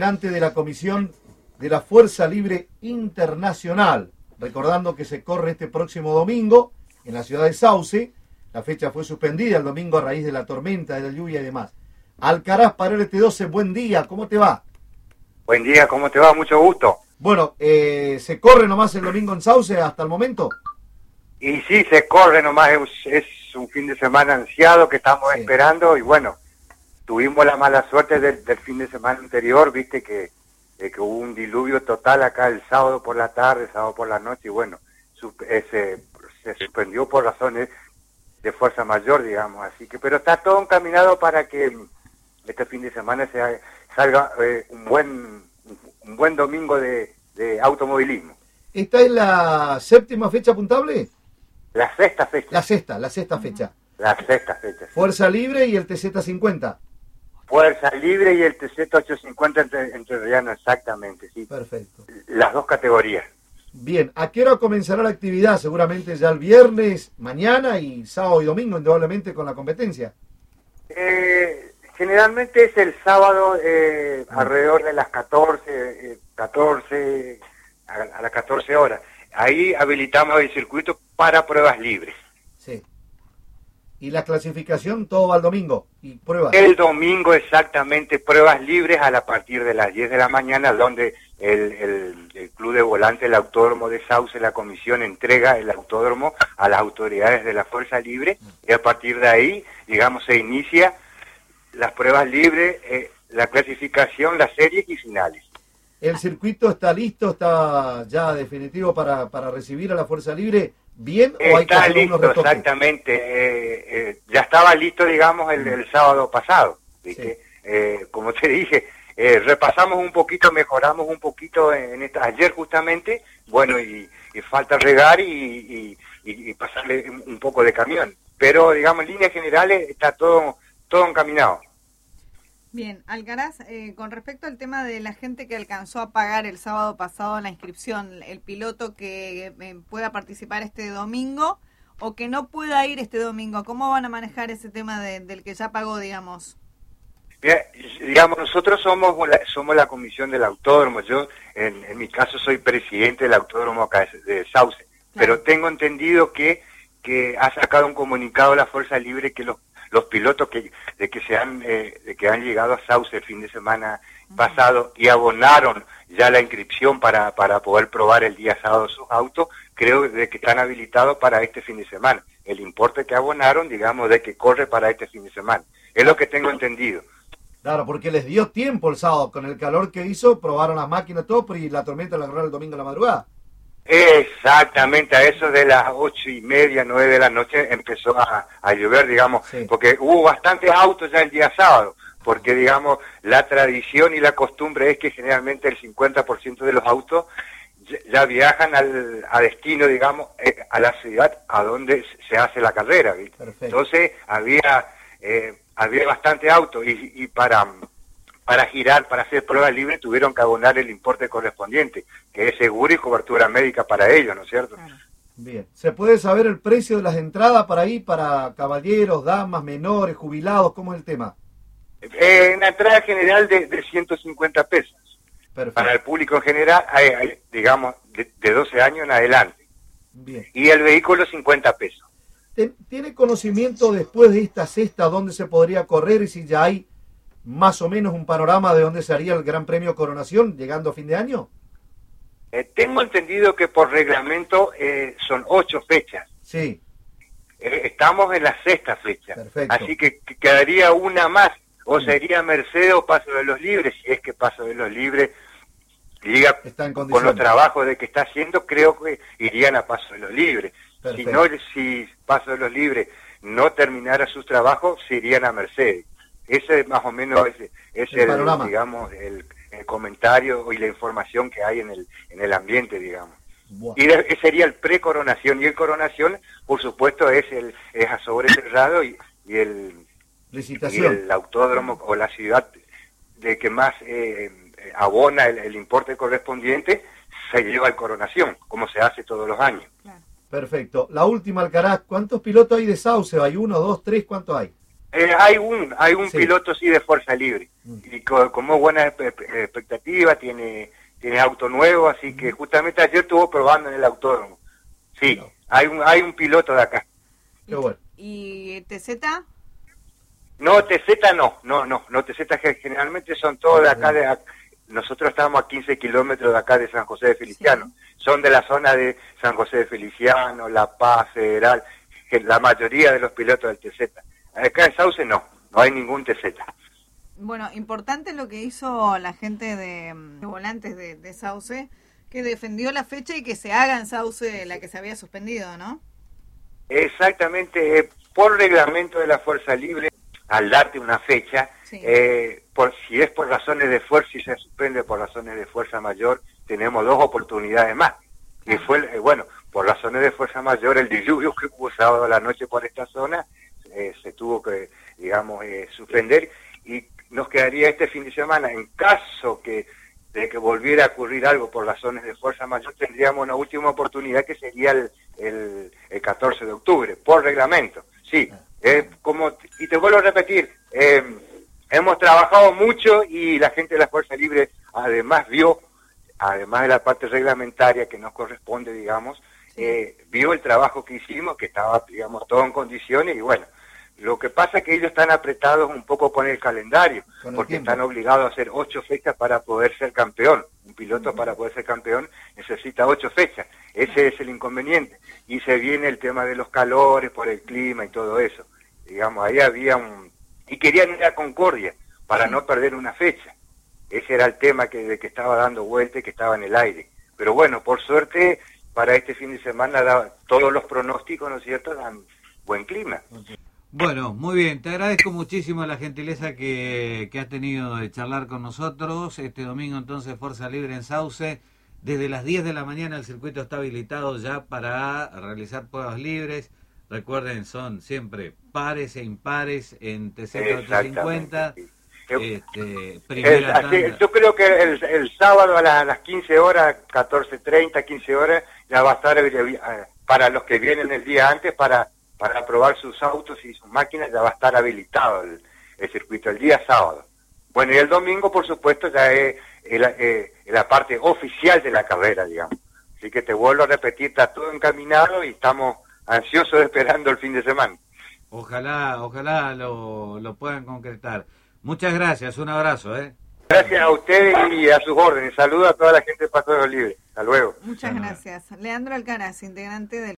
integrante de la comisión de la Fuerza Libre Internacional. Recordando que se corre este próximo domingo en la ciudad de Sauce. La fecha fue suspendida el domingo a raíz de la tormenta, de la lluvia y demás. Alcaraz para el LT12, buen día, ¿cómo te va? Buen día, ¿cómo te va? Mucho gusto. Bueno, ¿se corre nomás el domingo en Sauce hasta el momento? Y sí, se corre nomás, es un fin de semana ansiado que estamos esperando y bueno, tuvimos la mala suerte del fin de semana anterior, viste que hubo un diluvio total acá el sábado por la tarde, sábado por la noche y bueno, se suspendió por razones de fuerza mayor, digamos, así que, pero está todo encaminado para que este fin de semana salga un buen domingo de automovilismo. ¿Esta es la séptima fecha apuntable? La sexta fecha. La sexta fecha. La sexta fecha. Sí. Fuerza Libre y el TZ50. Fuerza Libre y el TZ850 entrerriano, exactamente, sí. Perfecto. Las dos categorías. Bien, ¿a qué hora comenzará la actividad? Seguramente ya el viernes, mañana y sábado y domingo, indudablemente con la competencia. Generalmente es el sábado alrededor de las 14 a las 14 horas. Ahí habilitamos el circuito para pruebas libres. Sí. ¿Y la clasificación todo va el domingo? ¿Y pruebas? El domingo exactamente, pruebas libres a partir de las 10 de la mañana, donde el Club de Volante, el Autódromo de Sauce, la comisión entrega el autódromo a las autoridades de la Fuerza Libre, y a partir de ahí, digamos, se inicia las pruebas libres, la clasificación, las series y finales. ¿El circuito está listo, está ya definitivo para recibir a la Fuerza Libre? ¿Bien o hay que hacer unos retoques? Está listo, exactamente. Ya estaba listo, digamos, el sábado pasado, ¿viste? Sí. Como te dije, repasamos un poquito, mejoramos un poquito ayer justamente, bueno, y falta regar y pasarle un poco de camión. Pero, digamos, en líneas generales está todo encaminado. Bien, Alcaraz, con respecto al tema de la gente que alcanzó a pagar el sábado pasado la inscripción, el piloto que pueda participar este domingo o que no pueda ir este domingo, ¿cómo van a manejar ese tema del que ya pagó, digamos? Bien, digamos, nosotros somos la comisión del autódromo. Yo, en mi caso, soy presidente del autódromo acá de Sauce, claro. Pero tengo entendido que ha sacado un comunicado la Fuerza Libre que los pilotos que han llegado a Sauce el fin de semana pasado y abonaron ya la inscripción para poder probar el día sábado sus autos, creo de que están habilitados para este fin de semana. El importe que abonaron, digamos, de que corre para este fin de semana. Es lo que tengo entendido. Claro, porque les dio tiempo el sábado, con el calor que hizo, probaron las máquinas, todo, y la tormenta la agarraron el domingo a la madrugada. Exactamente, a eso de las 8:30, 9 de la noche empezó a llover, digamos, sí. Porque hubo bastantes autos ya el día sábado, porque, digamos, la tradición y la costumbre es que generalmente el 50% de los autos ya viajan a destino, digamos, a la ciudad a donde se hace la carrera, ¿viste? Entonces había bastante autos y para girar, para hacer pruebas libres, tuvieron que abonar el importe correspondiente, que es seguro y cobertura médica para ellos, ¿no es cierto? Bien. ¿Se puede saber el precio de las entradas para ahí, para caballeros, damas, menores, jubilados? ¿Cómo es el tema? Una entrada general de 150 pesos. Perfecto. Para el público en general, digamos, de 12 años en adelante. Bien. Y el vehículo 50 pesos. ¿Tiene conocimiento después de esta sexta dónde se podría correr y si ya hay más o menos un panorama de dónde se haría el Gran Premio Coronación llegando a fin de año? Tengo entendido que por reglamento son 8 fechas. Sí. Estamos en la sexta fecha. Perfecto. Así que quedaría una más. O sería Mercedes o Paso de los Libres. Si es que Paso de los Libres llega con los trabajos de que está haciendo, creo que irían a Paso de los Libres. Perfecto. Si no, si Paso de los Libres no terminara sus trabajos, se irían a Mercedes. Ese más o menos es el digamos, el comentario y la información que hay en el ambiente, digamos. Wow. Y sería el pre-coronación, y el coronación, por supuesto, es a sobre cerrado y el autódromo o la ciudad de que más abona el importe correspondiente se lleva el coronación, como se hace todos los años. Perfecto. La última, Alcaraz, ¿cuántos pilotos hay de Sauce? ¿Hay 1, 2, 3? ¿Cuántos hay? Hay un piloto sí de fuerza libre y con muy buena expectativa, tiene auto nuevo, así que justamente ayer estuvo probando en el autódromo. Sí, no. hay un piloto de acá. Qué bueno. ¿Y TZ? No, TZ no, TZ generalmente son todos de acá, nosotros estamos a 15 kilómetros de acá de San José de Feliciano, son de la zona de San José de Feliciano, La Paz, Federal, la mayoría de los pilotos del TZ. Acá en Sauce no hay ningún TZ. Bueno, importante lo que hizo la gente de volantes de Sauce, que defendió la fecha y que se haga en Sauce la que se había suspendido, ¿no? Exactamente, por reglamento de la Fuerza Libre, al darte una fecha, si es por razones de fuerza y se suspende por razones de fuerza mayor, tenemos 2 oportunidades más. Y fue, por razones de fuerza mayor, el diluvio que hubo sábado a la noche por esta zona, se tuvo que, suspender, y nos quedaría este fin de semana. En caso de que volviera a ocurrir algo por razones de fuerza mayor, tendríamos una última oportunidad que sería el 14 de octubre, por reglamento. Sí, y te vuelvo a repetir, hemos trabajado mucho y la gente de la Fuerza Libre además además de la parte reglamentaria que nos corresponde, vio el trabajo que hicimos, que estaba, todo en condiciones, y bueno, lo que pasa es que ellos están apretados un poco con el calendario, porque están obligados a hacer 8 fechas para poder ser campeón. Un piloto para poder ser campeón necesita 8 fechas. Ese es el inconveniente. Y se viene el tema de los calores, por el clima y todo eso. Ahí había y querían ir a Concordia para no perder una fecha. Ese era el tema de que estaba dando vuelta y que estaba en el aire. Pero bueno, por suerte, para este fin de semana, todos los pronósticos, ¿no es cierto?, dan buen clima. Bueno, muy bien, te agradezco muchísimo la gentileza que has tenido de charlar con nosotros. Este domingo entonces Fuerza Libre en Sauce, desde las 10 de la mañana el circuito está habilitado ya para realizar pruebas libres. Recuerden, son siempre pares e impares en TZ 850. Yo creo que el sábado a las 15 horas, 14:30, 15 horas, ya va a estar para los que vienen el día antes para probar sus autos y sus máquinas, ya va a estar habilitado el circuito el día sábado. Bueno, y el domingo, por supuesto, ya es la parte oficial de la carrera, Así que te vuelvo a repetir, está todo encaminado y estamos ansiosos esperando el fin de semana. Ojalá lo puedan concretar. Muchas gracias, un abrazo. Gracias a ustedes y a sus órdenes. Saludos a toda la gente de Paso de los Libres. Hasta luego. Muchas gracias. Leandro Alcaraz, integrante del